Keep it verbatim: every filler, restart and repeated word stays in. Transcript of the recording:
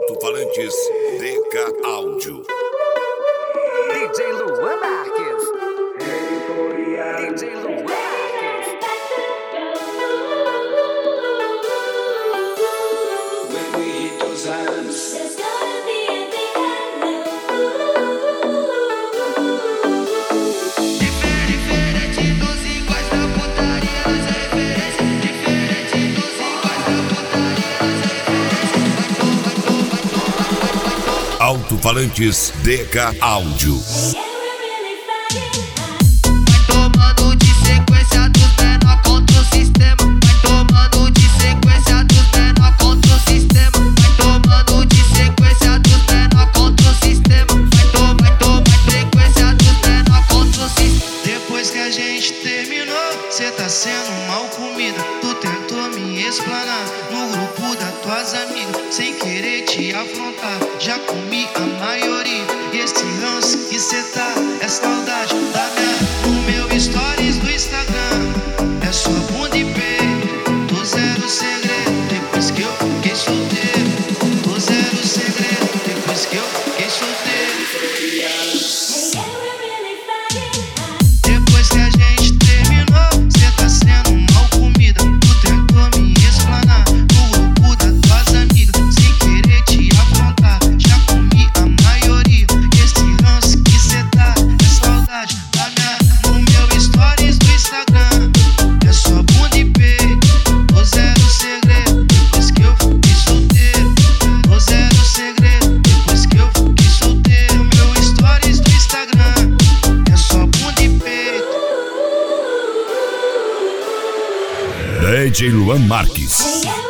Alto-falantes D K Áudio. D J Luan Marques. D J Luan Marques. When we hit those islands, There's gonna be a big hello. Diferente dos iguais da putaria, nós é referência. Diferente dos iguais da putaria, nós é referência. Vai to, vai to, vai to, vai to, vai to. Alto-falantes D K Áudio. Yeah, we're really flying high. Vai tomando de sequência dos menor contra o sistema. Vai tomando de sequência dos menor contra o sistema. Vai tomando de sequência dos menor contra o sistema. Vai tomar, vai tomar sequência dos menor contra o sistema. Depois que a gente terminou, cê tá sendo mal comida. Tu tentou me explanar no grupo das tuas amigas, sem querer te afrontar. Já comi a maioria. E esse ranço que cê tá é saudade da minha. No meu stories do Instagram é só bunda e peito. Tô zero segredo depois que eu fiquei solteiro. Tô zero segredo depois que eu fiquei solteiro. Yeah, we're really flying high. Depois que a gente terminou, cê tá sendo mal comida. Tu tentou me explanar no grupo das tuas amigas, sem querer te afrontar. Já comi a maioria. Esse ranço que cê tá é saudade da minha. No meu stories do Instagram é só bunda e peito. Tô zero segredo depois que eu fiquei solteiro. Tô zero segredo depois que eu fiquei solteiro. Meu stories do Instagram é só bunda e peito. D J Luan Marques. Yeah,